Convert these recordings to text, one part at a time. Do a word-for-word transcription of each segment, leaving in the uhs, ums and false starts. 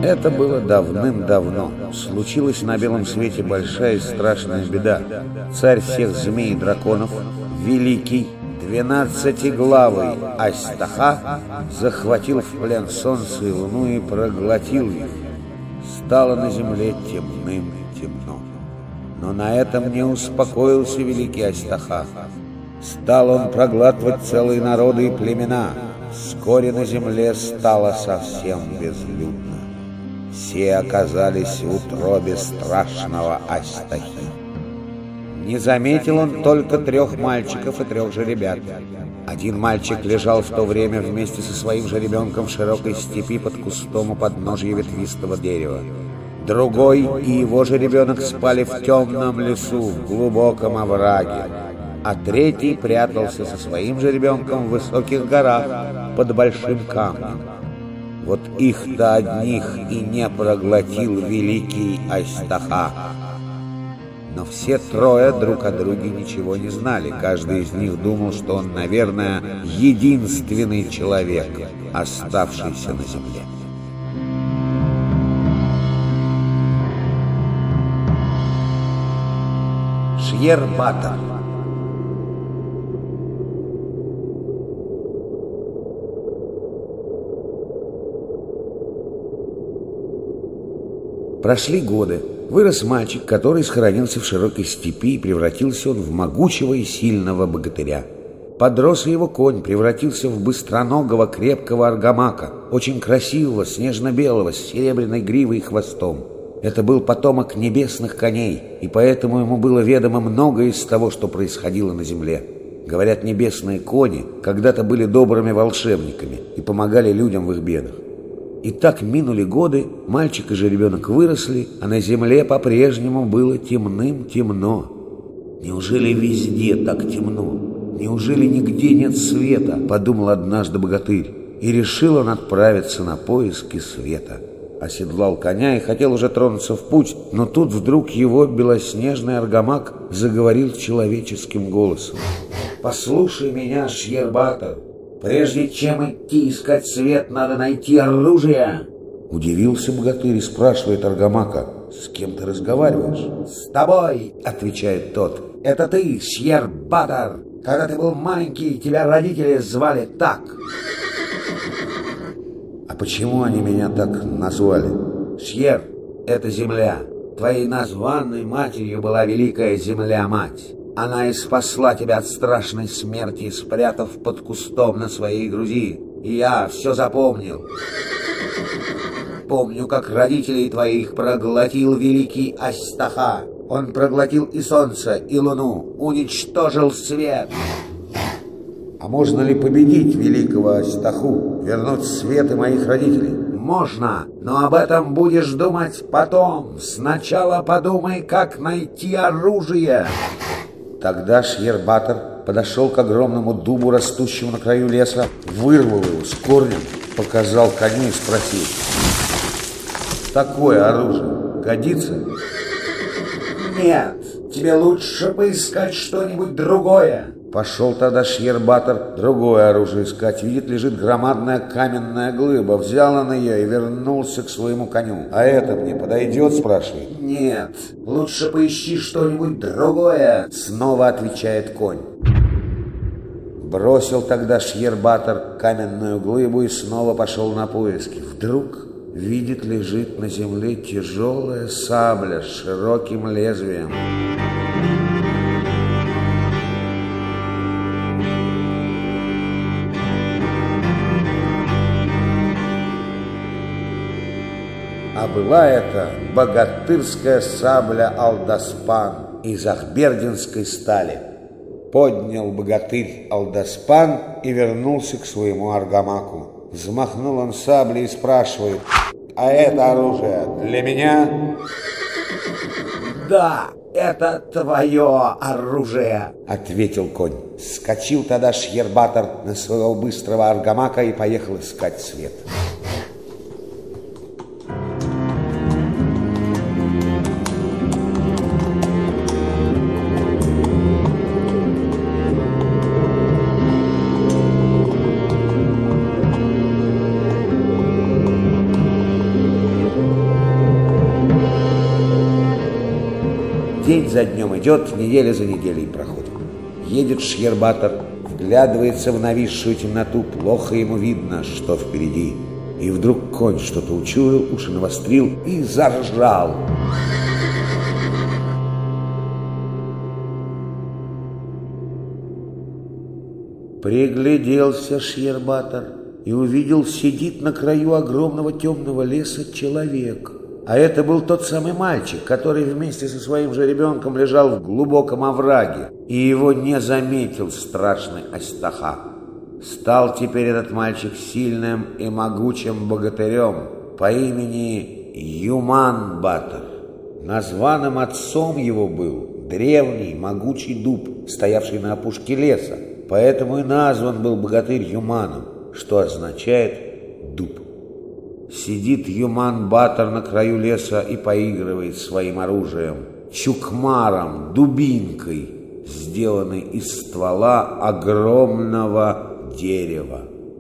Это было давным-давно. Случилась на белом свете большая и страшная беда. Царь всех змей и драконов, великий, двенадцатиглавый Астаха, захватил в плен солнце и луну и проглотил их. Стало на земле темным темно. Но на этом не успокоился великий Астаха. Стал он проглатывать целые народы и племена. Вскоре на земле стало совсем безлюдно. Все оказались в утробе страшного Астахи. Не заметил он только трех мальчиков и трех жеребят. Один мальчик лежал в то время вместе со своим жеребенком в широкой степи под кустом у подножия ветвистого дерева. Другой и его жеребенок спали в темном лесу, в глубоком овраге. А третий прятался со своим жеребенком в высоких горах под большим камнем. Вот их-то одних и не проглотил великий Астаха. Но все трое друг о друге ничего не знали. Каждый из них думал, что он, наверное, единственный человек, оставшийся на земле. Шьер-Батор. Прошли годы. Вырос мальчик, который схоронился в широкой степи, и превратился он в могучего и сильного богатыря. Подрос и его конь, превратился в быстроногого, крепкого аргамака, очень красивого, снежно-белого, с серебряной гривой и хвостом. Это был потомок небесных коней, и поэтому ему было ведомо многое из того, что происходило на земле. Говорят, небесные кони когда-то были добрыми волшебниками и помогали людям в их бедах. И так минули годы, мальчик и жеребенок выросли, а на земле по-прежнему было темным-темно. «Неужели везде так темно? Неужели нигде нет света?» — подумал однажды богатырь. И решил он отправиться на поиски света. Оседлал коня и хотел уже тронуться в путь, но тут вдруг его белоснежный аргамак заговорил человеческим голосом. «Послушай меня, Шьер-Батор. Прежде чем идти искать свет, надо найти оружие». Удивился богатырь и спрашивает аргамака: «С кем ты разговариваешь?» «С тобой», — отвечает тот. «Это ты, Шьер-Батор. Когда ты был маленький, тебя родители звали так». «А почему они меня так назвали?» «Шьер — это земля. Твоей названной матерью была великая земля-мать. Она и спасла тебя от страшной смерти, спрятав под кустом на своей груди. И я все запомнил. Помню, как родителей твоих проглотил великий Астаха. Он проглотил и солнце, и луну, уничтожил свет». «А можно ли победить великого Астаху, вернуть свет и моих родителей?» «Можно, но об этом будешь думать потом. Сначала подумай, как найти оружие». Тогда Шьер-Батор подошел к огромному дубу, растущему на краю леса, вырвал его с корнем, показал коню и спросил: «Такое оружие годится?» «Нет, тебе лучше поискать что-нибудь другое». Пошел тогда Шьер-Батор другое оружие искать. Видит, лежит громадная каменная глыба. Взял он ее и вернулся к своему коню. «А это мне подойдет?» — спрашивает. «Нет, лучше поищи что-нибудь другое», — снова отвечает конь. Бросил тогда Шьер-Батор каменную глыбу и снова пошел на поиски. Вдруг видит, лежит на земле тяжелая сабля с широким лезвием. А была это богатырская сабля Алдаспан из ахбердинской стали. Поднял богатырь Алдаспан и вернулся к своему аргамаку. Взмахнул он саблей и спрашивает: «А это оружие для меня?» «Да, это твое оружие», — ответил конь. Скочил тогда Шьер-Батор на своего быстрого аргамака и поехал искать свет. день за днем идет, неделя за неделей проходит. Едет Шьербатор, вглядывается в нависшую темноту, плохо ему видно, что впереди. И вдруг конь что-то учуял, уши навострил и заржал. Пригляделся Шьербатор и увидел, сидит на краю огромного темного леса человек. А это был тот самый мальчик, который вместе со своим же ребенком лежал в глубоком овраге, и его не заметил страшный Астаха. Стал теперь этот мальчик сильным и могучим богатырем по имени Юман-Батор. Названным отцом его был древний могучий дуб, стоявший на опушке леса, поэтому и назван был богатырь Юманом, что означает «дуб». Сидит Юман-Батор на краю леса и поигрывает своим оружием, чукмаром, дубинкой, сделанной из ствола огромного дерева.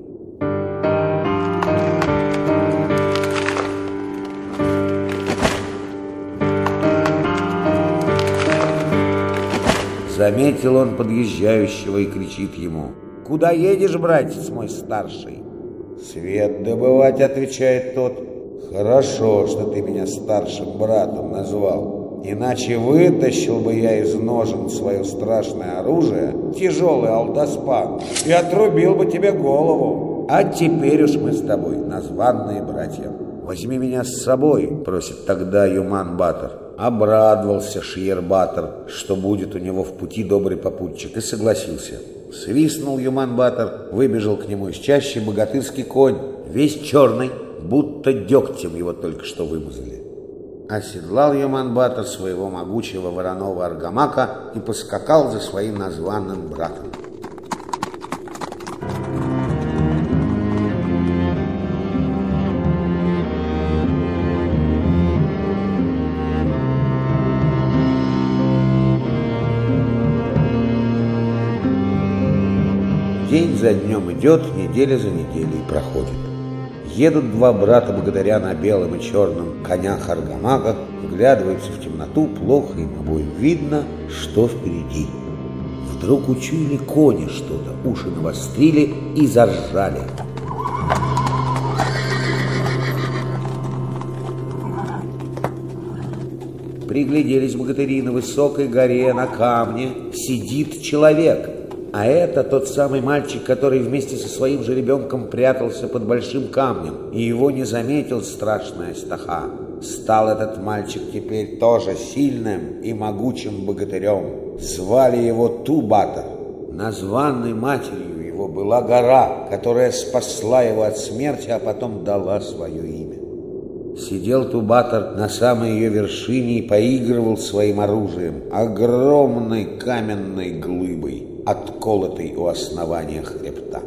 Заметил он подъезжающего и кричит ему: «Куда едешь, братец мой старший?» «Свет добывать», — отвечает тот. «Хорошо, что ты меня старшим братом назвал, иначе вытащил бы я из ножен свое страшное оружие, тяжелый алдоспан, и отрубил бы тебе голову. А теперь уж мы с тобой названные братья. Возьми меня с собой», — просит тогда Юман-Батор. Обрадовался Шьербатор, что будет у него в пути добрый попутчик, и согласился. Свистнул Юман-Батор, выбежал к нему из чащи богатырский конь, весь черный, будто дегтем его только что вымазали. Оседлал Юман-Батор своего могучего вороного аргамака и поскакал за своим названным братом. День за днем идет, неделя за неделей проходит. Едут два брата-богатыря на белом и черном конях-аргамаках, вглядываются в темноту, плохо им обоим видно, что впереди. Вдруг учуяли кони что-то, уши навострили и заржали. Пригляделись богатыри: на высокой горе, на камне сидит человек. А это тот самый мальчик, который вместе со своим же ребенком прятался под большим камнем, и его не заметил страшный Астаха. Стал этот мальчик теперь тоже сильным и могучим богатырем. Звали его Ту-Батор. Названной матерью его была гора, которая спасла его от смерти, а потом дала свое имя. Сидел Ту-Батор на самой ее вершине и поигрывал своим оружием, огромной каменной глыбой, отколотой у основания хребта.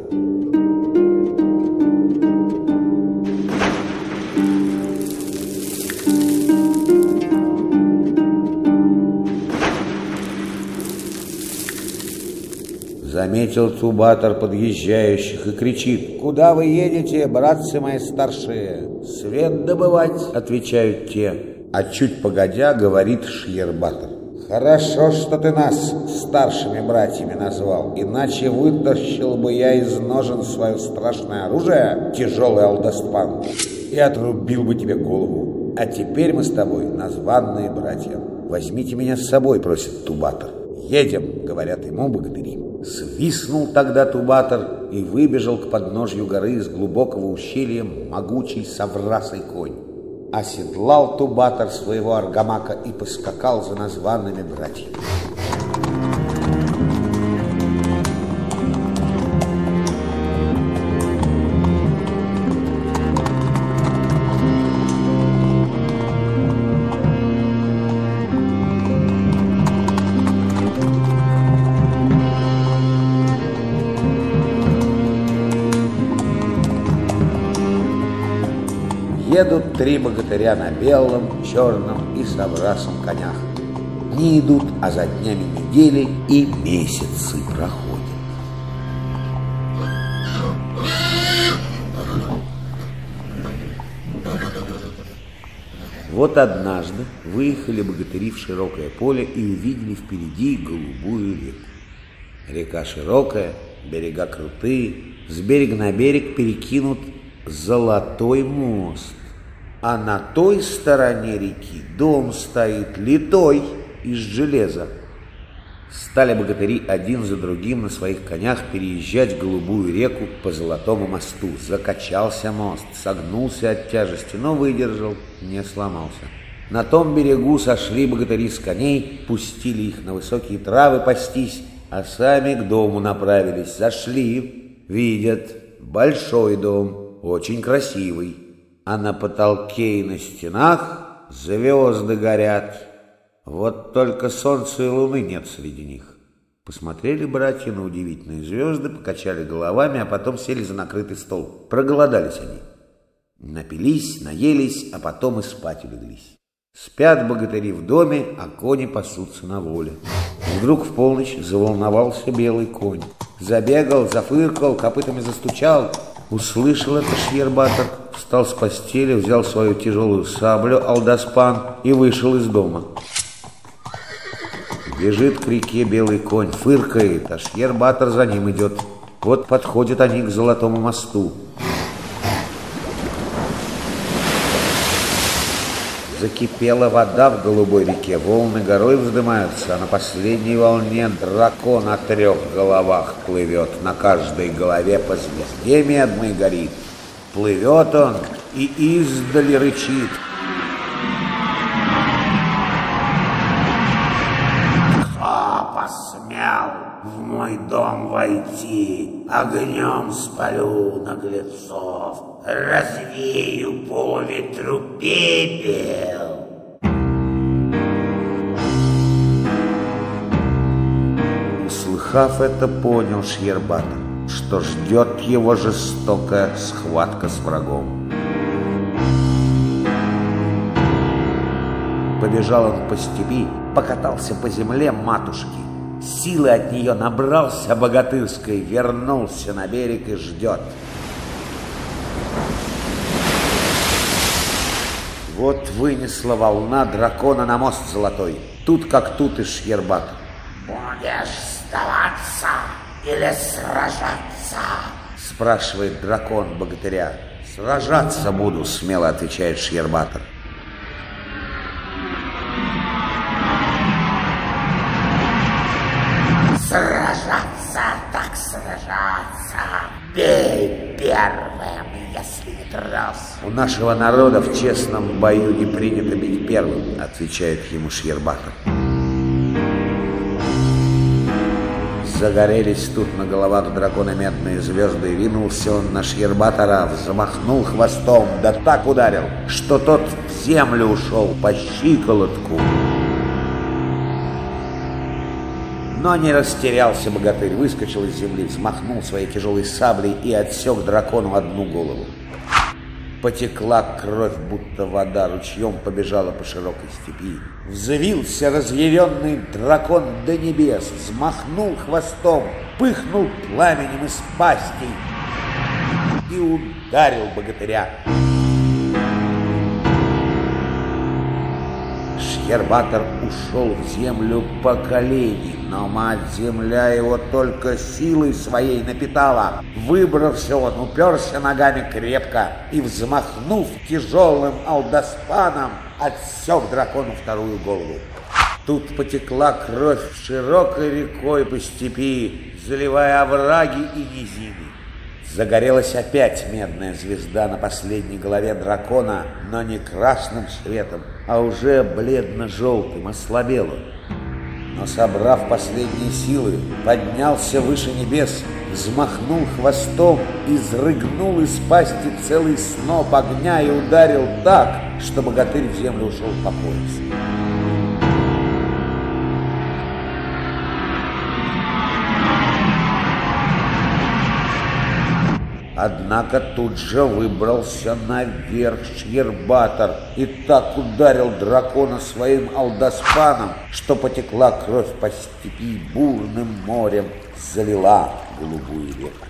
Заметил Ту-Батор подъезжающих и кричит: «Куда вы едете, братцы мои старшие?» «Свет добывать», — отвечают те. А чуть погодя говорит Шьербатор: «Хорошо, что ты нас старшими братьями назвал, иначе вытащил бы я из ножен свое страшное оружие, тяжелый алдоспан, и отрубил бы тебе голову. А теперь мы с тобой названные братья. Возьмите меня с собой», — просит Ту-Батор. «Едем», — говорят ему богатыри. Свистнул тогда Ту-Батор и выбежал к подножью горы из глубокого ущелья могучий соврасый конь. Оседлал Ту-Батор своего аргамака и поскакал за названными братьями. Едут три богатыря на белом, черном и соврасом конях. Не идут, а за днями недели и месяцы проходят. Вот однажды выехали богатыри в широкое поле и увидели впереди голубую реку. Река широкая, берега крутые, с берега на берег перекинут золотой мост, а на той стороне реки дом стоит литой из железа. Стали богатыри один за другим на своих конях переезжать голубую реку по золотому мосту. Закачался мост, согнулся от тяжести, но выдержал, не сломался. На том берегу сошли богатыри с коней, пустили их на высокие травы пастись, а сами к дому направились. Зашли, видят, большой дом, очень красивый, а на потолке и на стенах звезды горят. Вот только солнца и луны нет среди них. Посмотрели братья на удивительные звезды, покачали головами, а потом сели за накрытый стол. Проголодались они. Напились, наелись, а потом и спать улеглись. Спят богатыри в доме, а кони пасутся на воле. Вдруг в полночь заволновался белый конь. Забегал, зафыркал, копытами застучал. Услышал это Шьербатор, встал с постели, взял свою тяжелую саблю, Алдаспан, и вышел из дома. Бежит к реке белый конь, фыркает, а Шьербатор за ним идет. Вот подходят они к золотому мосту. Закипела вода в голубой реке, волны горой вздымаются, а на последней волне дракон о трех головах плывет, на каждой голове по звезде медной горит. Плывет он и издали рычит. Кто посмел в мой дом войти, огнем спалю наглецов, развею по ветру пепел. Услыхав это, понял Шьербатор, что ждет его жестокая схватка с врагом. Побежал он по степи, покатался по земле матушки. Силы от нее набрался богатырской, вернулся на берег и ждет. Вот вынесла волна дракона на мост золотой. Тут как тут и Шьербатор. «Будешь сдаваться или сражаться?» спрашивает дракон богатыря. «Сражаться буду», смело отвечает Шьербатор. «Сражаться, так сражаться. Бей первым, если не трус». «У нашего народа в честном бою не принято бить первым», отвечает ему Шьербатор. Загорелись тут на головах дракона медные звезды, и ринулся он на Шьербатора, взмахнул хвостом, да так ударил, что тот в землю ушел по щиколотку. Но не растерялся богатырь, выскочил из земли, взмахнул своей тяжелой саблей и отсек дракону одну голову. Потекла кровь, будто вода, ручьем побежала по широкой степи. Взвился разъяренный дракон до небес, взмахнул хвостом, пыхнул пламенем из пасти и ударил богатыря. Шьербатор ушел в землю по колени, но мать-земля его только силой своей напитала. Выбрался он, уперся ногами крепко и, взмахнув тяжелым Алдаспаном, отсек дракону вторую голову. Тут потекла кровь широкой рекой по степи, заливая овраги и низины. Загорелась опять медная звезда на последней голове дракона, но не красным светом, а уже бледно-желтым, ослабел он. Но, собрав последние силы, поднялся выше небес, взмахнул хвостом, изрыгнул из пасти целый сноп огня и ударил так, что богатырь в землю ушел по пояс. Однако тут же выбрался наверх Шьербатор и так ударил дракона своим Алдаспаном, что потекла кровь по степи и бурным морем залила голубую реку.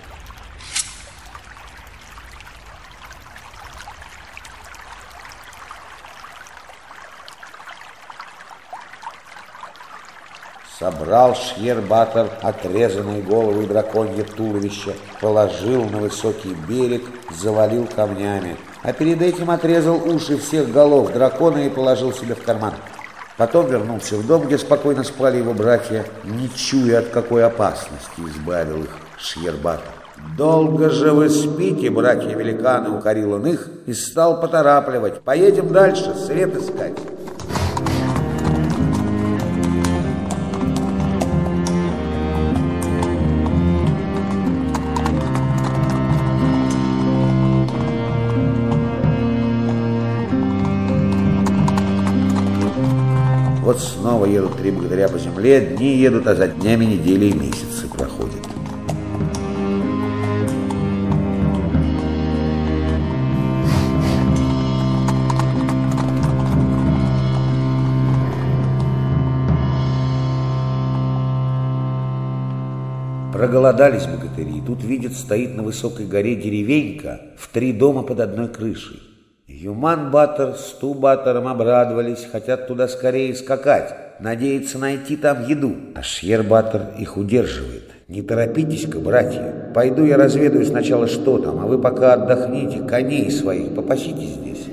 Собрал Шьер-Батор отрезанные головы и драконье туловище, положил на высокий берег, завалил камнями, а перед этим отрезал уши всех голов дракона и положил себе в карман. Потом вернулся в дом, где спокойно спали его братья, не чуя, от какой опасности избавил их Шьер-Батор. «Долго же вы спите, братья-великаны!» — укорил он их и стал поторапливать. «Поедем дальше, свет искать!» Вот снова едут три богатыря по земле, дни едут, а за днями недели и месяцы проходят. Проголодались богатыри, и тут видят, стоит на высокой горе деревенька в три дома под одной крышей. Юман-Батор с Ту-Батором обрадовались, хотят туда скорее скакать, надеются найти там еду. А Шьер-Батор их удерживает. «Не торопитесь-ка, братья, пойду я разведаю сначала, что там, а вы пока отдохните, коней своих попасите здесь».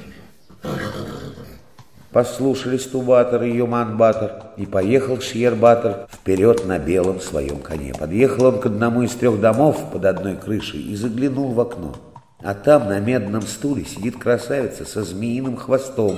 Послушались Ту-Батор и Юман-Батор, и поехал Шьер-Батор вперед на белом своем коне. Подъехал он к одному из трех домов под одной крышей и заглянул в окно. А там на медном стуле сидит красавица со змеиным хвостом.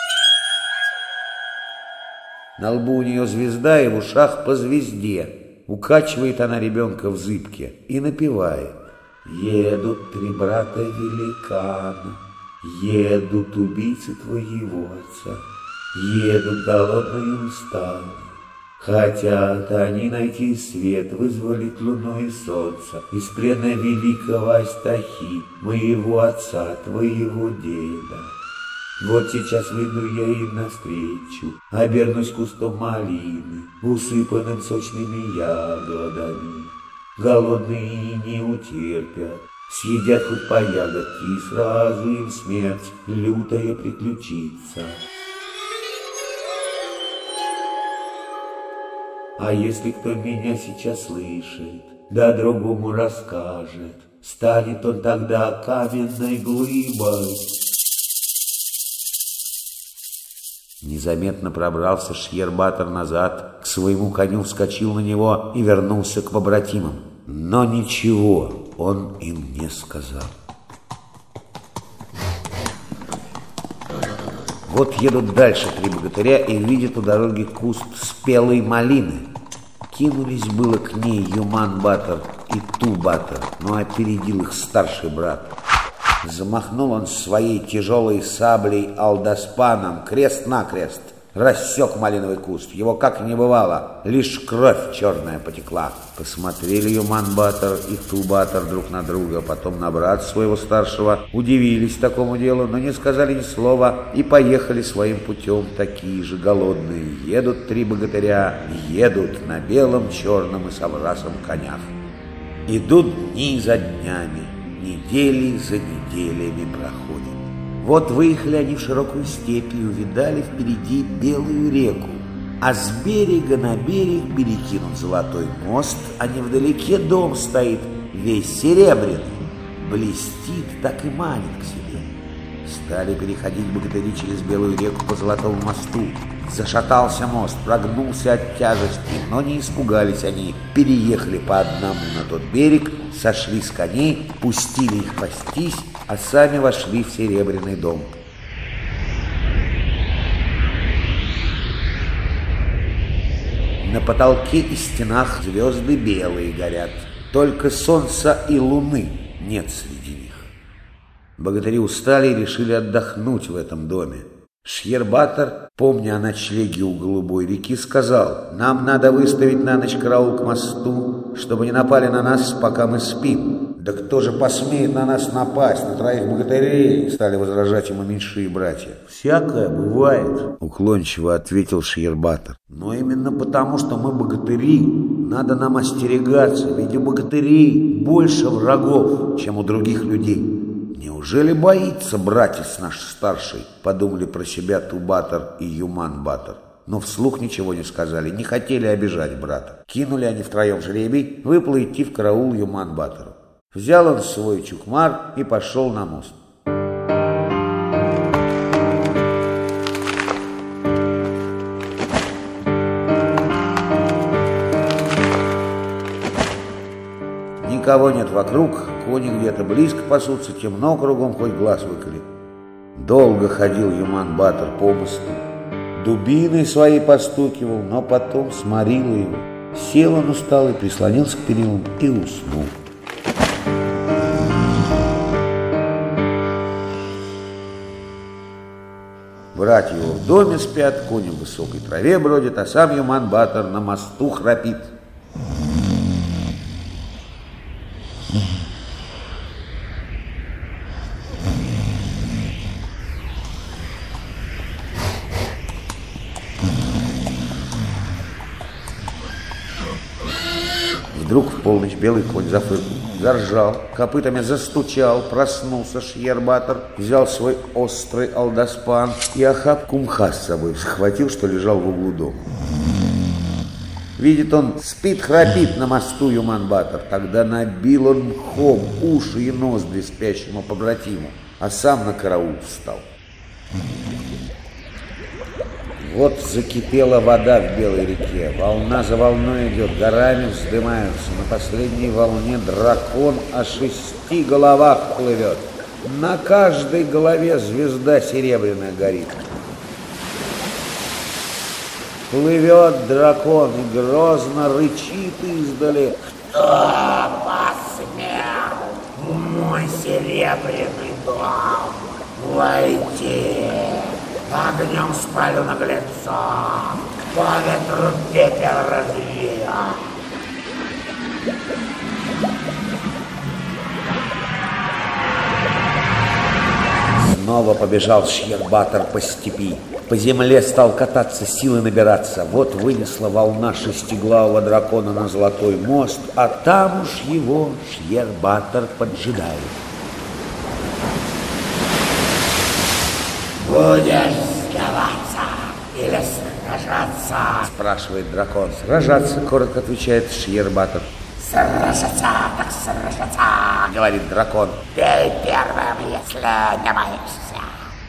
На лбу у нее звезда и в ушах по звезде. Укачивает она ребенка в зыбке и напевает: «Едут три брата-великана, едут убийцы твоего отца, едут голодные и усталые. Хотят они найти свет, вызволить луну и солнце из плена великого Астахи, моего отца, твоего деда. Вот сейчас выйду я им навстречу, обернусь кустом малины, усыпанным сочными ягодами. Голодные не утерпят, съедят хоть по ягодке, и сразу им смерть лютая приключится. А если кто меня сейчас слышит, да другому расскажет, станет он тогда каменной глыбой». Незаметно пробрался Шьер-Батор назад, к своему коню вскочил на него и вернулся к побратимам. Но ничего он им не сказал. Вот едут дальше три богатыря и видят у дороги куст спелой малины. Кинулись было к ней Юман-Батор и Ту-Батор, но опередил их старший брат. Замахнул он своей тяжелой саблей Алдаспаном крест-накрест, рассек малиновый куст. Его как не бывало, лишь кровь черная потекла. Посмотрели Юман-Батор и Ту-Батор друг на друга, потом на брата своего старшего, удивились такому делу, но не сказали ни слова и поехали своим путем, такие же голодные. Едут три богатыря, едут на белом, черном и соврасом конях. Идут дни за днями, недели за неделями проходят. Вот выехали они в широкую степь и увидали впереди белую реку, а с берега на берег перекинут золотой мост, а невдалеке дом стоит, весь серебряный, блестит, так и манит к себе. Стали переходить богатыри через белую реку по золотому мосту. Зашатался мост, прогнулся от тяжести, но не испугались они. Переехали по одному на тот берег, сошли с коней, пустили их пастись, а сами вошли в серебряный дом. На потолке и стенах звезды белые горят, только солнца и луны нет среди них. Богатыри устали и решили отдохнуть в этом доме. Шьер-Батор, помня о ночлеге у Голубой реки, сказал: «Нам надо выставить на ночь караул к мосту, чтобы не напали на нас, пока мы спим». «Да кто же посмеет на нас напасть, на троих богатырей?» — стали возражать ему меньшие братья. «Всякое бывает», — уклончиво ответил Шьер-Батор. «Но именно потому, что мы богатыри, надо нам остерегаться, ведь у богатырей больше врагов, чем у других людей». «Неужели боится братец наш старший?» — подумали про себя Ту-Батор и Юман-Батор. но вслух ничего не сказали, не хотели обижать брата. Кинули они втроем жребий, выпало идти в караул Юман-Батору. Взял он свой чукмар и пошел на мост. Никого нет вокруг, кони где-то близко пасутся, темно кругом, хоть глаз выколи. Долго ходил Юман-Батор по мосту, дубиной своей постукивал, но потом сморило его. Сел он усталый, прислонился к перилам и уснул. Братья его в доме спят, кони в высокой траве бродят, а сам Юман-Батор на мосту храпит. Вдруг в полночь белый конь зафыркнул, заржал, копытами застучал, проснулся Шьер-Батор, взял свой острый алдаспан и охапку мха с собой схватил, что лежал в углу дома. Видит он, спит, храпит на мосту Юман-Батор, тогда набил он мхом уши и ноздри спящему побратиму, а сам на караул встал. Вот закипела вода в белой реке, волна за волной идет, горами вздымаются. На последней волне дракон о шести головах плывет. На каждой голове звезда серебряная горит. Плывет дракон и грозно рычит издали. Кто посмел в мой серебряный дом войти? Огнем спалю наглецов, по ветру пепел развею. Снова побежал Шьер-Батор по степи. По земле стал кататься, силы набираться. Вот вынесла волна шестиглавого дракона на золотой мост, а там уж его Шьер-Батор поджидает. Будешь сдаваться или сражаться? Спрашивает дракон. Сражаться, коротко отвечает Шьер-Батор. Сражаться, так сражаться, говорит дракон. Бей первым, если не боишься.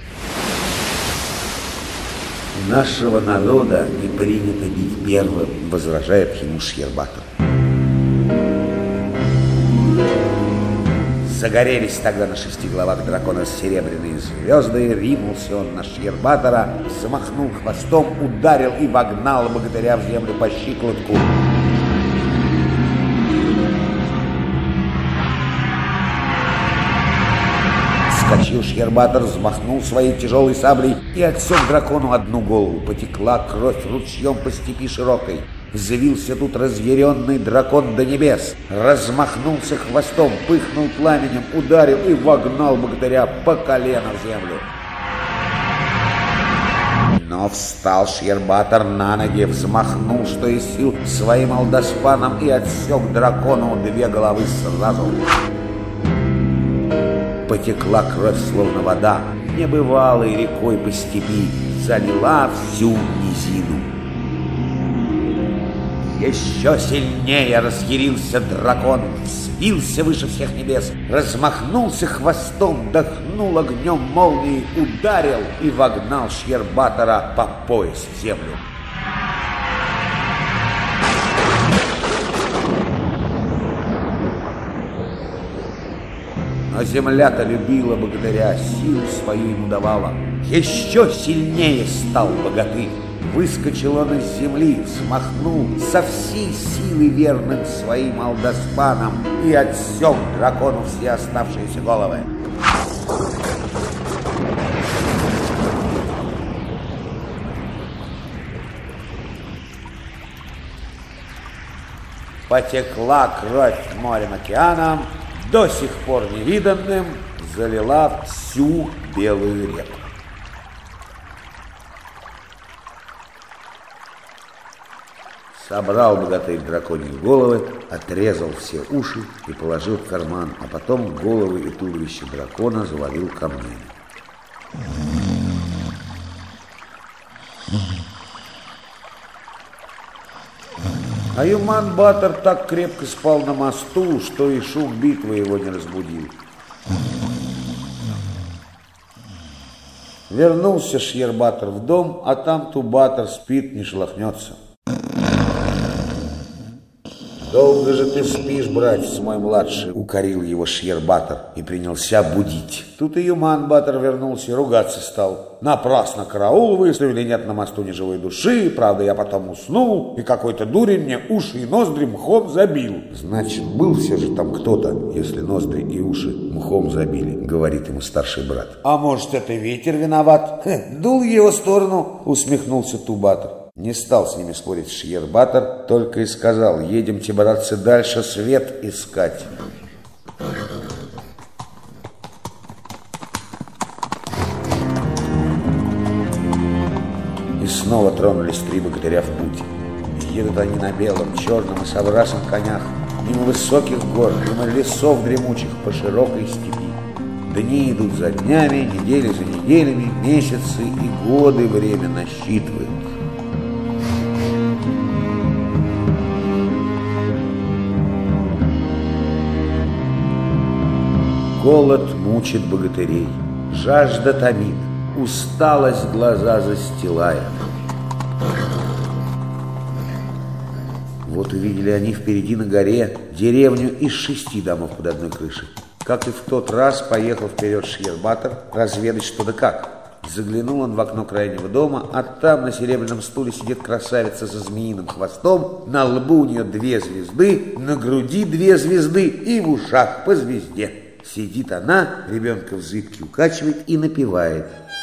У нашего народа не принято бить первым, возражает ему Шьер-Батор. Загорелись тогда на шести головах дракона серебряные звезды, ринулся он на Шьер-Батора, замахнул хвостом, ударил и вогнал богатыря в землю по щиколотку. Вскочил Шьер-Батор, взмахнул своей тяжелой саблей и отсек дракону одну голову. Потекла кровь ручьем по степи широкой. Взвился тут разъяренный дракон до небес, размахнулся хвостом, пыхнул пламенем, ударил и вогнал богатыря по колено в землю. Но встал Шьер-Батор на ноги, взмахнул, что из сил, своим алдаспаном и отсек дракону две головы сразу. Потекла кровь, словно вода, небывалой рекой по степи, залила всю низину. Еще сильнее разъярился дракон, взвился выше всех небес, размахнулся хвостом, дохнул огнем молнии, ударил и вогнал Шьер-Батора по пояс в землю. Но земля-то любила богатыря, силу свою ему давала. Еще сильнее стал богатырь. Выскочил он из земли, взмахнул со всей силы верным своим алдаспаном и отсек дракону все оставшиеся головы. Потекла кровь морем океаном, до сих пор невиданным, залила всю белую реку. Собрал богатырь драконьи головы, отрезал все уши и положил в карман, а потом головы и туловище дракона завалил камнями. А Юман-Батор так крепко спал на мосту, что и шум битвы его не разбудил. Вернулся Шьер-Батор в дом, а там Ту-Батор спит, не шелохнется. «Долго же ты спишь, братец мой младший», — укорил его Шьер-Батор и принялся будить. Тут и Юман-Батор вернулся и ругаться стал. «Напрасно караул выставили, нет на мосту ни живой души, правда, я потом уснул, и какой-то дурень мне уши и ноздри мхом забил». «Значит, был все же там кто-то, если ноздри и уши мхом забили», — говорит ему старший брат. «А может, это ветер виноват?» Хе, «Дул в его сторону», — усмехнулся Ту-Батор. Не стал с ними спорить Шьер-Батор, только и сказал: «Едемте, братцы, дальше свет искать». И снова тронулись три богатыря в путь. Едут они на белом, черном и собрасом конях, мимо высоких гор, мимо лесов дремучих по широкой степи. Дни идут за днями, недели за неделями, месяцы и годы время насчитывают. Голод мучит богатырей, жажда томит, усталость глаза застилает. Вот увидели они впереди на горе деревню из шести домов под одной крышей. Как и в тот раз, поехал вперед Шьер-Батор разведать что да как. Заглянул он в окно крайнего дома, а там на серебряном стуле сидит красавица со змеиным хвостом, на лбу у нее две звезды, на груди две звезды и в ушах по звезде. Сидит она, ребенка в зыбке укачивает и напевает.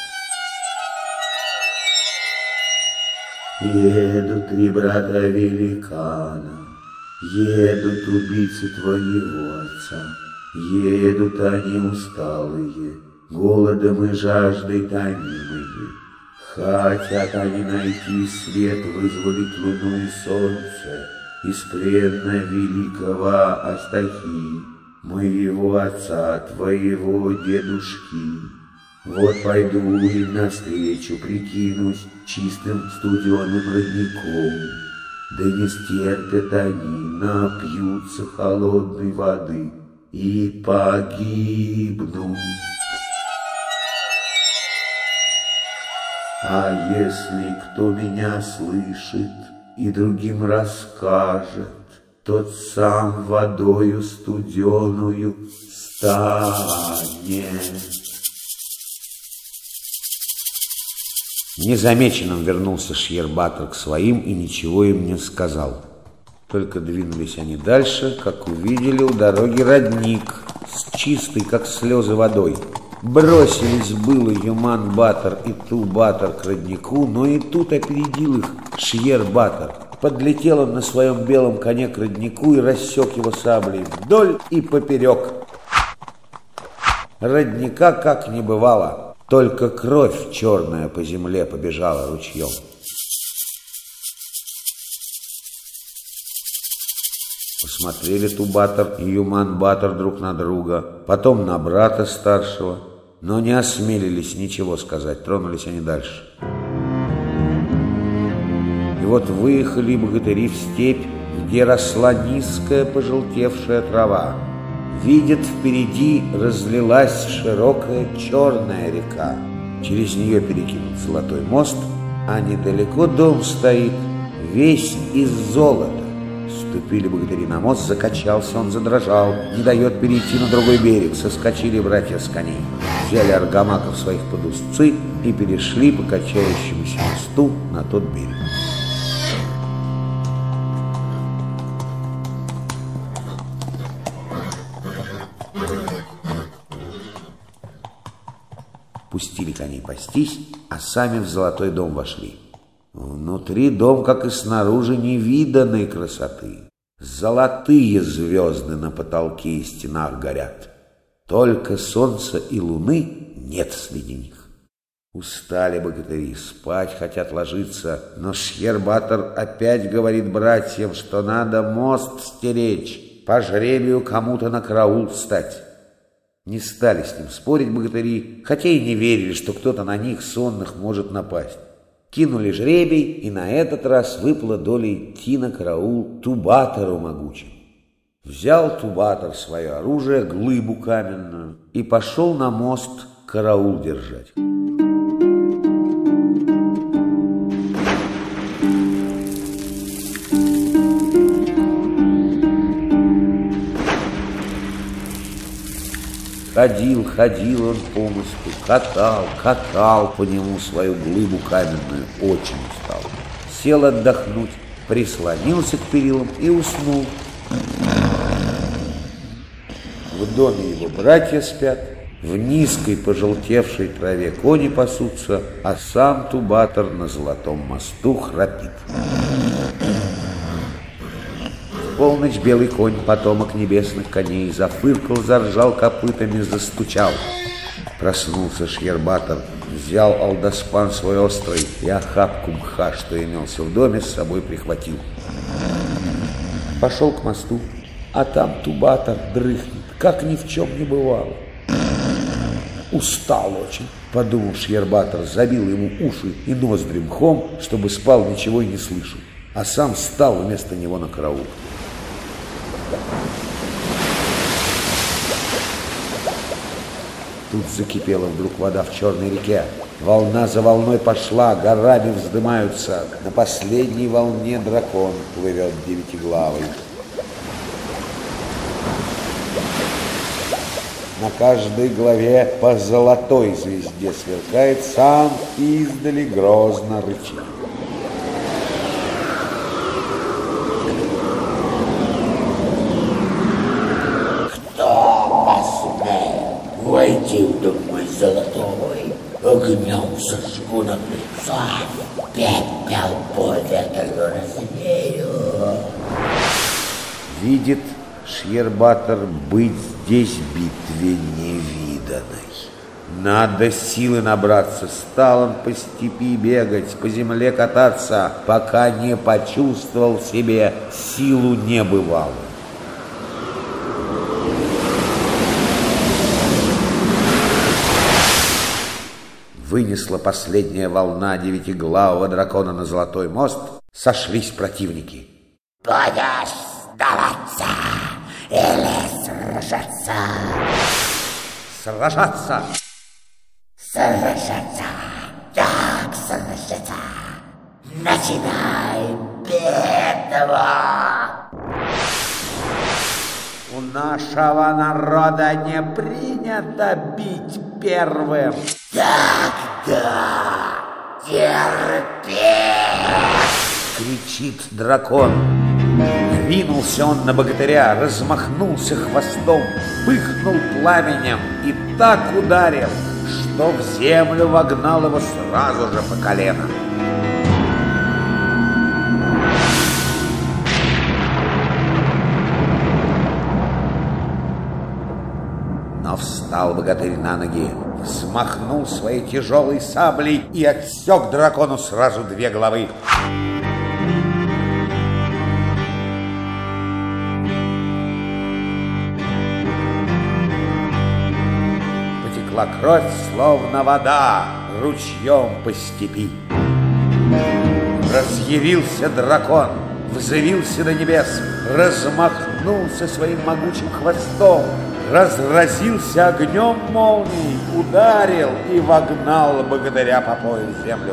Едут три брата великана, едут убийцы твоего отца, едут они усталые, голодом и жаждой томимые. Хотят они найти свет, вызволить луну и солнце из плена великого Астахи, моего отца, твоего дедушки. Вот пойду им навстречу, прикинусь чистым студеным родником. Да не стерпят они, напьются холодной воды и погибнут. А если кто меня слышит и другим расскажет, тот сам водою студеную станет. Незамеченным вернулся Шьер-Батор к своим и ничего им не сказал. Только двинулись они дальше, как увидели у дороги родник с чистой, как слезы, водой. Бросились было Юман-Батор и Ту-Батор к роднику, но и тут опередил их Шьер-Батор. Подлетел он на своем белом коне к роднику и рассек его саблей вдоль и поперек. Родника как не бывало, только кровь черная по земле побежала ручьем. Посмотрели Ту-Батор и Юман-Батор друг на друга, потом на брата старшего, но не осмелились ничего сказать, тронулись они дальше. И вот выехали богатыри в степь, где росла низкая пожелтевшая трава. Видят, впереди разлилась широкая черная река. Через нее перекинут золотой мост, а недалеко дом стоит, весь из золота. Ступили богатыри на мост, закачался он, задрожал, не дает перейти на другой берег. Соскочили братья с коней, взяли аргамаков своих под узцы и перешли по качающемуся мосту на тот берег. Пустили коней пастись, а сами в золотой дом вошли. Внутри дом, как и снаружи, невиданной красоты. Золотые звезды на потолке и стенах горят. Только солнца и луны нет среди них. Устали богатыри, спать хотят ложиться, но Шьер-Батор опять говорит братьям, что надо мост стеречь, по жребию кому-то на караул встать. Не стали с ним спорить богатыри, хотя и не верили, что кто-то на них сонных может напасть. Кинули жребий, и на этот раз выпала доля идти на караул Тубатору могучим. Взял Тубатор свое оружие, глыбу каменную, и пошел на мост караул держать. Ходил, ходил он по мосту, катал, катал по нему свою глыбу каменную, очень устал. Сел отдохнуть, прислонился к перилам и уснул. В доме его братья спят, в низкой пожелтевшей траве кони пасутся, а сам Тубатор на золотом мосту храпит. В полночь белый конь, потомок небесных коней, зафыркал, заржал копытами, застучал. Проснулся Шьербатор, взял алдоспан свой острый и охапку мха, что имелся в доме, с собой прихватил. Пошел к мосту, а там Тубатор дрыхнет, как ни в чем не бывало. Устал очень, подумал Шьербатор, забил ему уши и ноздри мхом, чтобы спал, ничего и не слышал, а сам встал вместо него на караул. Тут закипела вдруг вода в черной реке. Волна за волной пошла, горами вздымаются. На последней волне дракон плывет девятиглавый. На каждой главе по золотой звезде сверкает, сам издали грозно рычит. Войти в дом мой золотой, огнем сожгу на лицо, пепел поветру развею. Видит Шьербатор быть здесь битве невиданной. Надо силы набраться. Стал он по степи бегать, по земле кататься, пока не почувствовал в себе силу небывалую. Вынесла последняя волна девятиглавого дракона на золотой мост, сошлись противники. Будешь сдаваться или сражаться? Сражаться! Сражаться! Так, сражаться! Начинай битву! У нашего народа не принято бить первым. Тогда терпи! Кричит дракон. Ринулся он на богатыря, размахнулся хвостом, пыхнул пламенем и так ударил, что в землю вогнал его сразу же по колено. Но встал богатырь на ноги, взмахнул своей тяжелой саблей и отсек дракону сразу две головы. Потекла кровь, словно вода, ручьем по степи. Разъярился дракон, взвился до небес, размахнулся своим могучим хвостом, разразился огнем молний, ударил и вогнал богатыря по пояс в землю.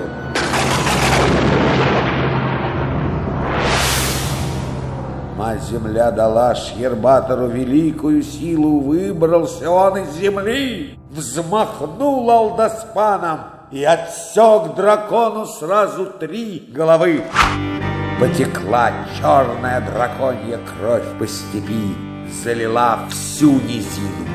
Мать-земля дала Шьербатору великую силу, выбрался он из земли, взмахнул алдоспаном и отсек дракону сразу три головы. Потекла черная драконья кровь по степи, залила всю низину.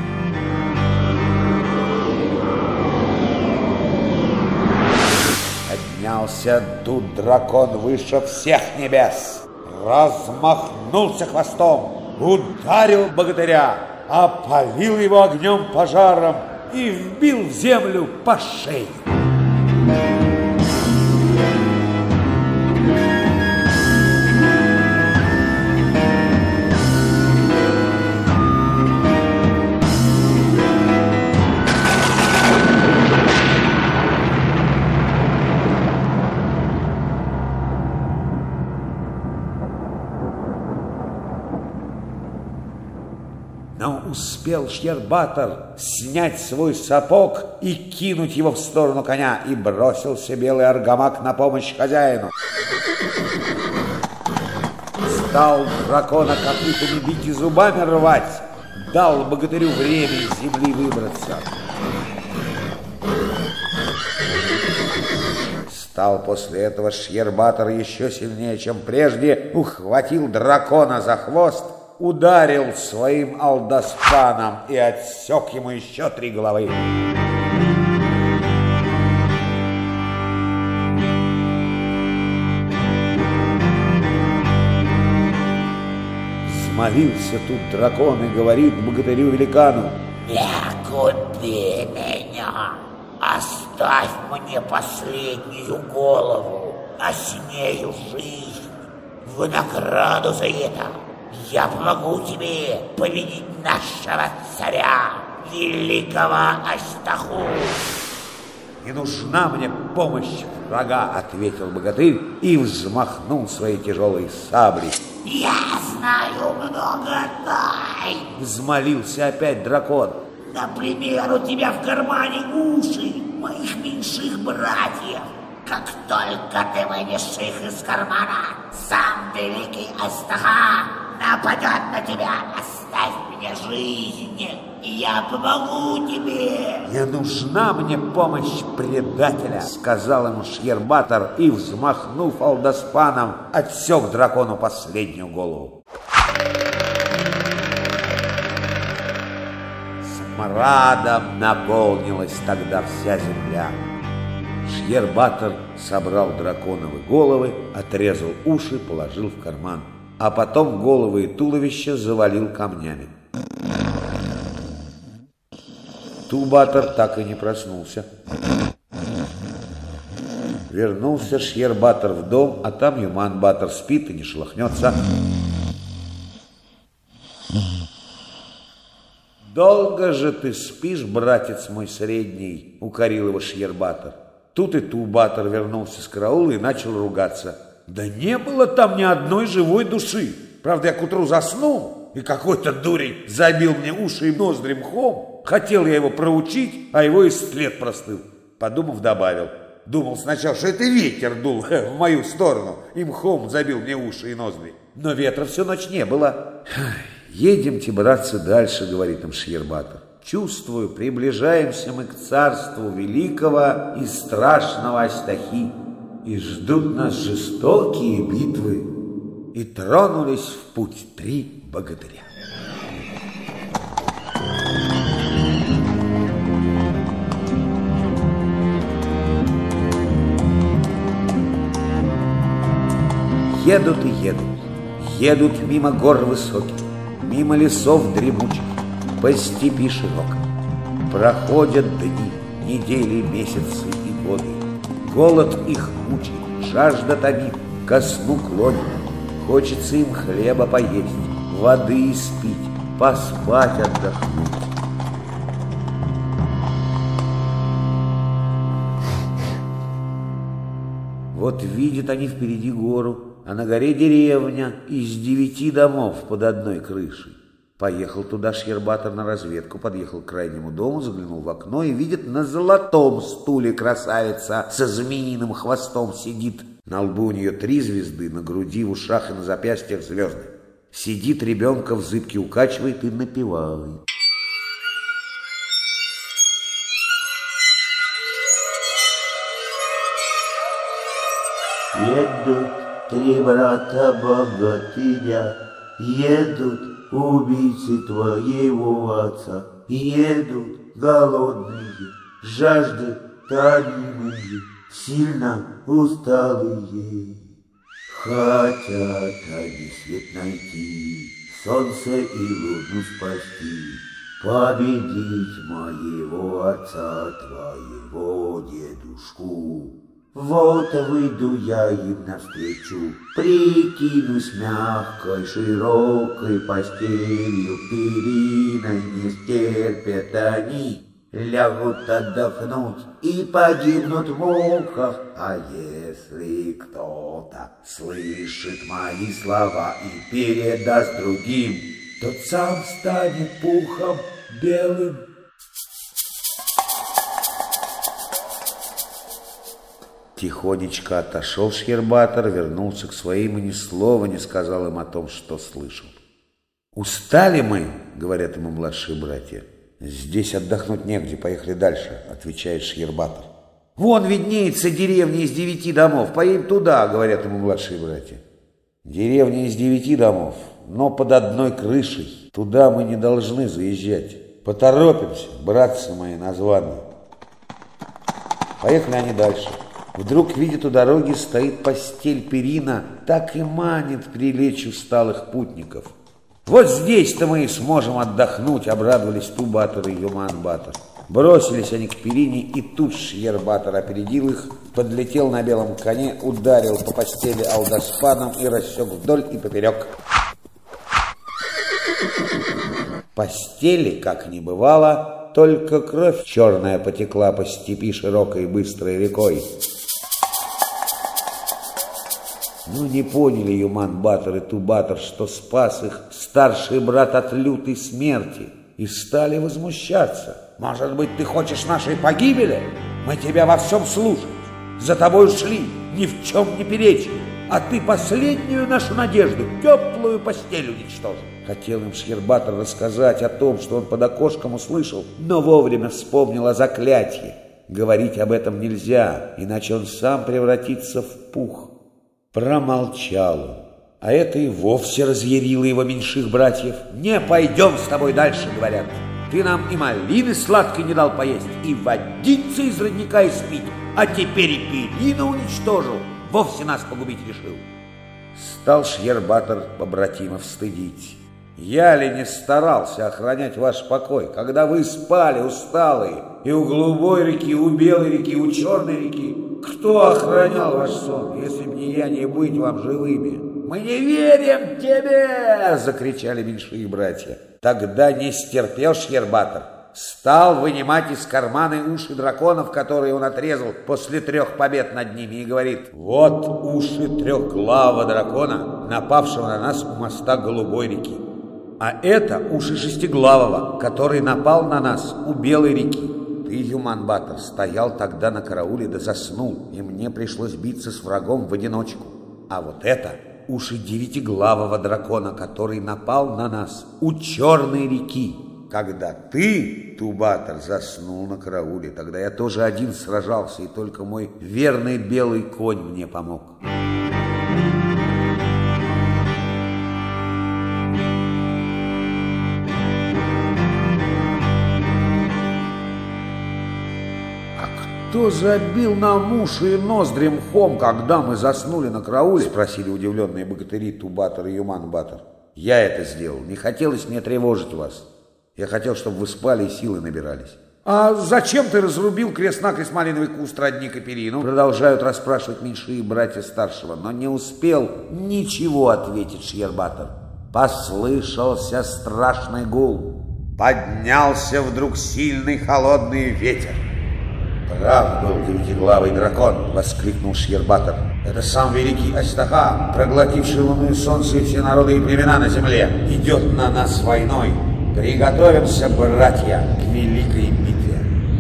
Поднялся тут дракон выше всех небес, размахнулся хвостом, ударил богатыря, опалил его огнем пожаром и вбил в землю по шее. Но успел Щербатор снять свой сапог и кинуть его в сторону коня, и бросился белый аргамак на помощь хозяину. Стал дракона копытами бить и зубами рвать, дал богатырю время из земли выбраться. Стал после этого Щербатор еще сильнее, чем прежде, ухватил дракона за хвост, ударил своим алдоспаном и отсек ему еще три головы. Взмолился тут дракон и говорит богатырю-великану: «Не губи меня, оставь мне последнюю голову, а с нею жизнь. В награду за это я помогу тебе победить нашего царя, великого Астаху». «Не нужна мне помощь врага», — ответил богатырь и взмахнул своей тяжелой саблей. «Я знаю много тайн», — взмолился опять дракон. «Например, у тебя в кармане уши моих меньших братьев. Как только ты вынешь их из кармана, сам великий Астаха нападет на тебя. Оставь мне жизнь, и я помогу тебе». «Не нужна мне помощь предателя», — сказал ему Щербатор и, взмахнув алдоспаном, отсек дракону последнюю голову. Смрадом наполнилась тогда вся земля. Щербатор собрал драконовы головы, отрезал уши, положил в карман, а потом головы и туловище завалил камнями. Тубатор так и не проснулся. Вернулся Щербатор в дом, а там Юман-батор спит и не шелохнется. «Долго же ты спишь, братец мой средний?» — укорил его Щербатор. Тут и Тубатор вернулся с караула и начал ругаться. «Да не было там ни одной живой души. Правда, я к утру заснул, и какой-то дурень забил мне уши и ноздри мхом. Хотел я его проучить, а его и след простыл». Подумав, добавил: «Думал сначала, что это ветер дул в мою сторону, и мхом забил мне уши и ноздри. Но ветра всю ночь не было». «Едемте, братцы, дальше», — говорит им Щербатор. «Чувствую, приближаемся мы к царству великого и страшного Астахи, и ждут нас жестокие битвы». И тронулись в путь три богатыря. Едут и едут, едут мимо гор высоких, мимо лесов дремучих, по степи широкой. Проходят дни, недели, месяцы и годы. Голод их мучит, жажда томит, ко сну клонит. Хочется им хлеба поесть, воды испить, поспать, отдохнуть. Вот видят они впереди гору, а на горе деревня из девяти домов под одной крышей. Поехал туда Щербатор на разведку, подъехал к крайнему дому, заглянул в окно и видит, на золотом стуле красавица со змеиным хвостом сидит. На лбу у нее три звезды, на груди, в ушах и на запястьях звезды. Сидит, ребенка в зыбке укачивает и напевает. Едут три брата богатыря, едут убийцы твоего отца, едут голодные, жажды тонимые, сильно усталые. Хотят они свет найти, солнце и луну спасти, победить моего отца, твоего дедушку. Вот выйду я им навстречу, прикинусь мягкой, широкой постелью, периной не стерпят они, лягут отдохнуть и погибнут в муках. А если кто-то слышит мои слова и передаст другим, тот сам станет пухом белым. Тихонечко отошел Шьербатор, вернулся к своим и ни слова не сказал им о том, что слышал. «Устали мы, — говорят ему младшие братья. — Здесь отдохнуть негде, поехали дальше, — отвечает Шьербатор. «Вон виднеется деревня из девяти домов, поедем туда, — говорят ему младшие братья. Деревня из девяти домов, но под одной крышей, туда мы не должны заезжать. Поторопимся, братцы мои названные». Поехали они дальше. Вдруг, видит, у дороги стоит постель перина, так и манит прилечь усталых путников. «Вот здесь-то мы и сможем отдохнуть», — обрадовались Ту-Батор и Юман-Батор. Бросились они к перине, и тут Шьербатор опередил их, подлетел на белом коне, ударил по постели алдаспаном и рассек вдоль и поперек. Постели, как не бывало, только кровь черная потекла по степи широкой и быстрой рекой. Но не поняли Юман-Батор и Ту-Батор, что спас их старший брат от лютой смерти, и стали возмущаться. «Может быть, ты хочешь нашей погибели? Мы тебя во всем слушаем, за тобой шли, ни в чем не перечили, а ты последнюю нашу надежду, теплую постель уничтожил». Хотел им Шьербатор рассказать о том, что он под окошком услышал, но вовремя вспомнил о заклятии. Говорить об этом нельзя, иначе он сам превратится в пух. Промолчал он, а это и вовсе разъярило его меньших братьев. «Не пойдем с тобой дальше, — говорят. Ты нам и малины сладкой не дал поесть, и водицы из родника испить, а теперь и перина уничтожил, вовсе нас погубить решил». Стал Шьербатор побратимов стыдить. «Я ли не старался охранять ваш покой, когда вы спали усталые, и у голубой реки, у белой реки, у черной реки? Кто охранял ваш сон, если б не я, не быть вам живыми?» «Мы не верим тебе!» — закричали меньшие братья. Тогда не стерпел Шьербатор. Стал вынимать из кармана уши драконов, которые он отрезал после трех побед над ними, и говорит: «Вот уши трехглавого дракона, напавшего на нас у моста Голубой реки. А это уши шестиглавого, который напал на нас у Белой реки. Ты, Юман-Батор, стоял тогда на карауле да заснул, и мне пришлось биться с врагом в одиночку. А вот это уши девятиглавого дракона, который напал на нас у Черной реки. Когда ты, Ту-Батор, заснул на карауле, тогда я тоже один сражался, и только мой верный белый конь мне помог». «Кто забил нам уши и ноздри мхом, когда мы заснули на карауле?» — спросили удивленные богатыри Ту-Батор и Юман-Батор. «Я это сделал. Не хотелось мне тревожить вас. Я хотел, чтобы вы спали и силы набирались». «А зачем ты разрубил крест-накрест малиновый куст, родник и перину?» Продолжают расспрашивать меньшие братья старшего, но не успел ничего ответить Шьербатор. Послышался страшный гул. Поднялся вдруг сильный холодный ветер. «Прав был девятиглавый дракон!» — воскликнул Шьербатор. «Это сам великий Астаха, проглотивший луну и солнце и все народы и племена на земле, идет на нас войной. Приготовимся, братья, к великой битве!»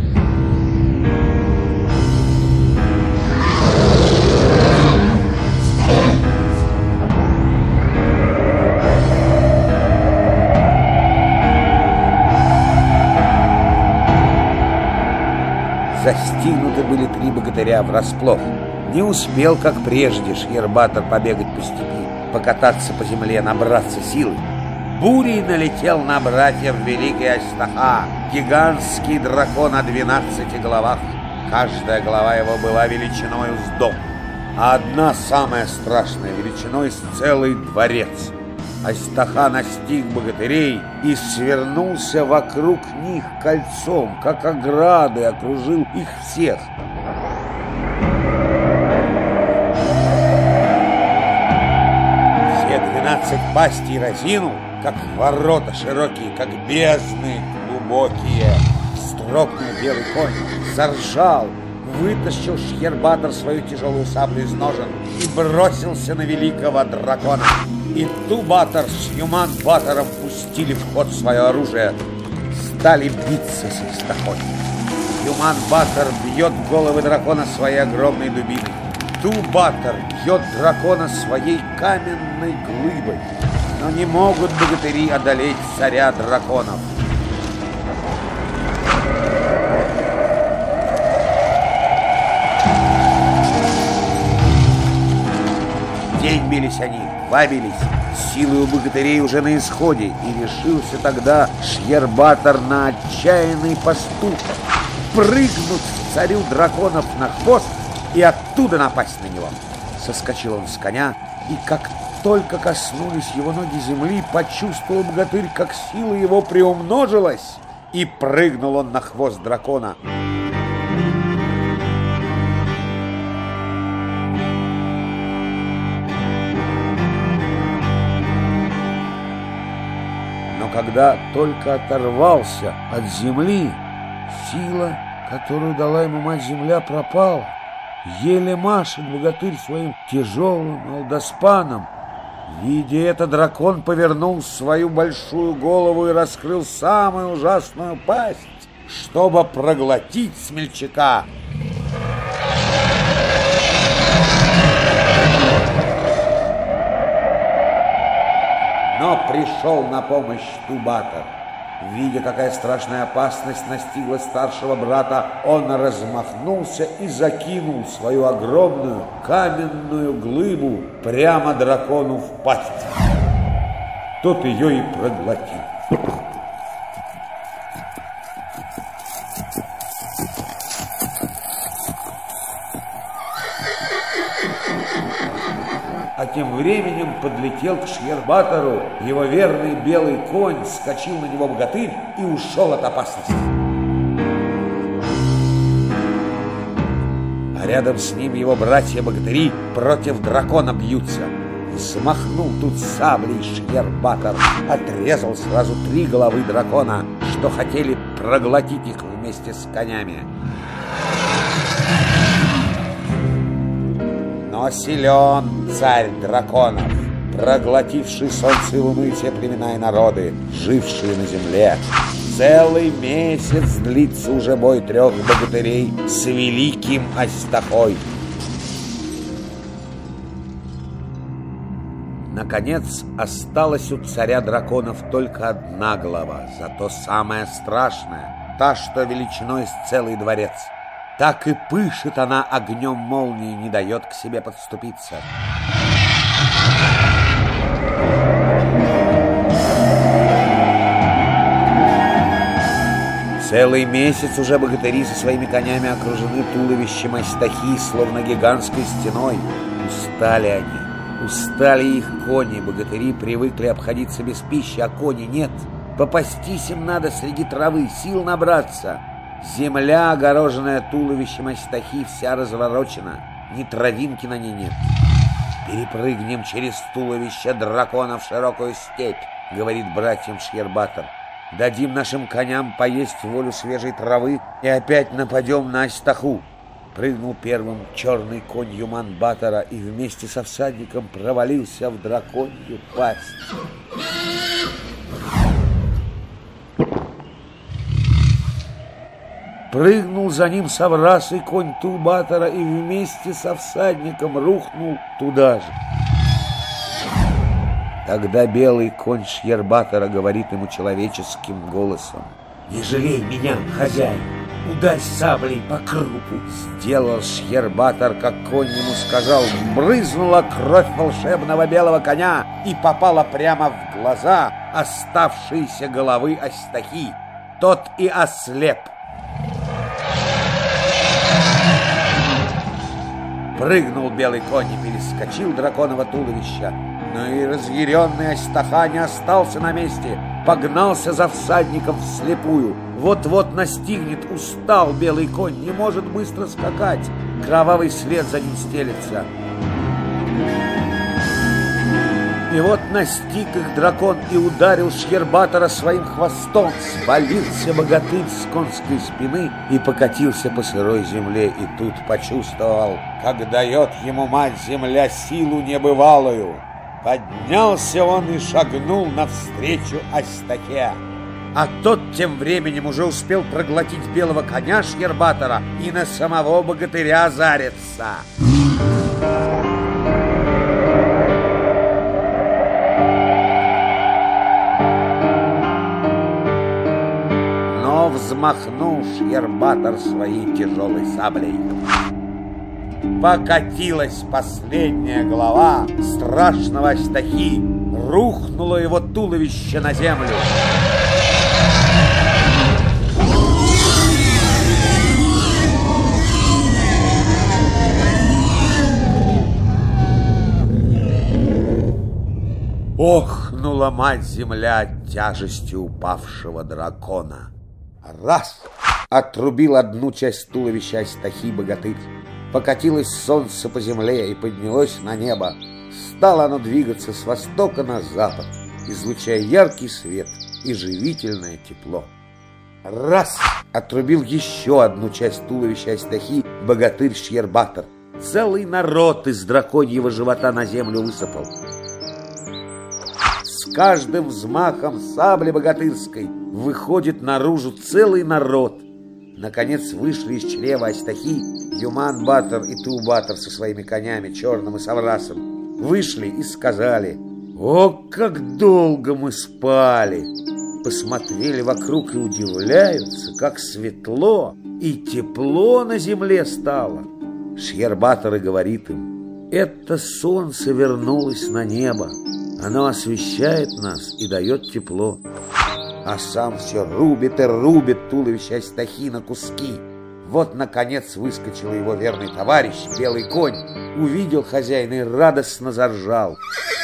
Застигнуты были три богатыря врасплох. Не успел, как прежде, Шьербатор побегать по степи, покататься по земле, набраться силы. Бурей налетел на братьев великий Астаха, гигантский дракон о двенадцати головах. Каждая голова его была величиной с дом, а одна самая страшная величиной с целый дворец. Астаха настиг богатырей и свернулся вокруг них кольцом, как ограды, окружил их всех. Все двенадцать пастей разинул, как ворота широкие, как бездны глубокие. Вздрогнул белый конь, заржал, вытащил Шьербатор свою тяжелую саблю из ножен и бросился на великого дракона. И Ту-Батор с Юман-Батором пустили пустили в ход свое оружие, стали биться с Астахой. Юман-Батор бьет головы дракона своей огромной дубиной. Ту-Батор бьет дракона своей каменной глыбой. Но не могут богатыри одолеть царя драконов. День бились они, два бились. Силы у богатырей уже на исходе, и решился тогда Шьербатор на отчаянный поступок: прыгнуть царю драконов на хвост и оттуда напасть на него. Соскочил он с коня, и как только коснулись его ноги земли, почувствовал богатырь, как сила его приумножилась, и прыгнул он на хвост дракона. Но когда только оторвался от земли, сила, которую дала ему мать-земля, пропала. Еле машет богатырь своим тяжелым молдоспаном. Видя это, дракон повернул свою большую голову и раскрыл самую ужасную пасть, чтобы проглотить смельчака. Но пришел на помощь Ту-Батор. Видя, какая страшная опасность настигла старшего брата, он размахнулся и закинул свою огромную каменную глыбу прямо дракону в пасть. Тот ее и проглотил. А тем временем подлетел к Шьербатору его верный белый конь, скочил на него богатырь и ушел от опасности. А рядом с ним его братья-богатыри против дракона бьются. Взмахнул тут саблей Шьербатор, отрезал сразу три головы дракона, что хотели проглотить их вместе с конями. Но силен царь драконов, проглотивший солнце и луну и все племена и народы, жившие на земле. Целый месяц длится уже бой трех богатырей с великим Астахой. Наконец, осталась у царя драконов только одна голова, зато самая страшная, та, что величиной с целый дворец. Так и пышет она огнем молнии, не дает к себе подступиться. Целый месяц уже богатыри со своими конями окружены туловищем Астахи, словно гигантской стеной. Устали они, устали их кони. Богатыри привыкли обходиться без пищи, а кони нет. Попастись им надо среди травы, сил набраться. Земля, огороженная туловищем Астахи, вся разворочена, ни травинки на ней нет. «Перепрыгнем через туловище дракона в широкую степь», — говорит братьям Шьербатор. «Дадим нашим коням поесть волю свежей травы и опять нападем на Астаху». Прыгнул первым черный конь Юман-Батора и вместе со всадником провалился в драконью пасть. Прыгнул за ним соврасый конь Ту-Батора и вместе со всадником рухнул туда же. Тогда белый конь Шьербатора говорит ему человеческим голосом: «Не жалей меня, хозяин, ударь саблей по крупу». Сделал Шьербатор, как конь ему сказал, брызнула кровь волшебного белого коня и попала прямо в глаза оставшиеся головы Астахи. Тот и ослеп. Прыгнул белый конь и перескочил драконово туловище. Но и разъяренный Астаха не остался на месте, погнался за всадником вслепую. Вот-вот настигнет, устал белый конь, не может быстро скакать. Кровавый след за ним стелется. И вот настиг их дракон и ударил Шьербатора своим хвостом. Свалился богатырь с конской спины и покатился по сырой земле. И тут почувствовал, как дает ему мать-земля силу небывалую. Поднялся он и шагнул навстречу Астахе. А тот тем временем уже успел проглотить белого коня Шьербатора и на самого богатыря зариться. Но взмахнул Шьербатор своей тяжелой саблей. Покатилась последняя голова страшного Астахи, рухнуло его туловище на землю. Охнула мать-земля от тяжести упавшего дракона. Раз! Отрубил одну часть туловища Астахи богатырь. Покатилось солнце по земле и поднялось на небо. Стало оно двигаться с востока на запад, излучая яркий свет и живительное тепло. Раз! Отрубил еще одну часть туловища Астахи богатырь Шьербатор. Целый народ из драконьего живота на землю высыпал. С каждым взмахом сабли богатырской выходит наружу целый народ. Наконец вышли из чрева Астахи Юман-батор и Ту-батор со своими конями, Черным и Саврасом. Вышли и сказали: «О, как долго мы спали!» Посмотрели вокруг и удивляются, как светло и тепло на земле стало. Шьербатор и говорит им: «Это солнце вернулось на небо. Оно освещает нас и дает тепло». А сам все рубит и рубит туловище Астахи на куски. Вот, наконец, выскочил его верный товарищ, белый конь, увидел хозяина и радостно заржал.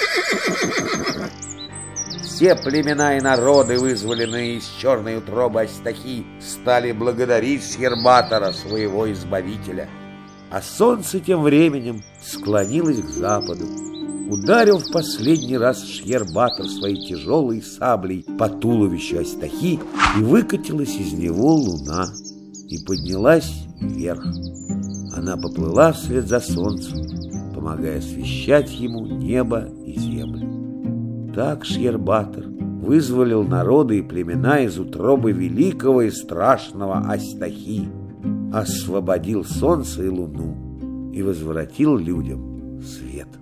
Все племена и народы, вызволенные из черной утробы Астахи, стали благодарить Шьербатора, своего избавителя. А солнце тем временем склонилось к западу. Ударил в последний раз Шьербатор своей тяжелой саблей по туловищу Астахи, и выкатилась из него луна, и поднялась вверх. Она поплыла вслед за солнцем, помогая освещать ему небо и землю. Так Шьербатор вызволил народы и племена из утробы великого и страшного Астахи, освободил солнце и луну и возвратил людям свет.